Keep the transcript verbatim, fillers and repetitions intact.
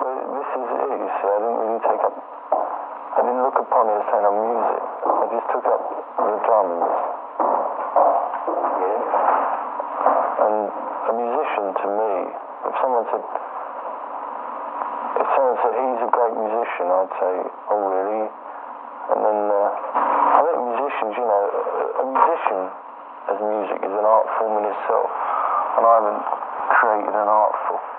this is it, you see. I didn't really take up, I didn't look upon it as saying I'm music. I just took up the drums. Yes. And a musician to me, if someone said, if someone said he's a great musician, I'd say, oh really? And then, uh, I think musicians, you know, a musician as music is an art form in itself, and I haven't created an art form.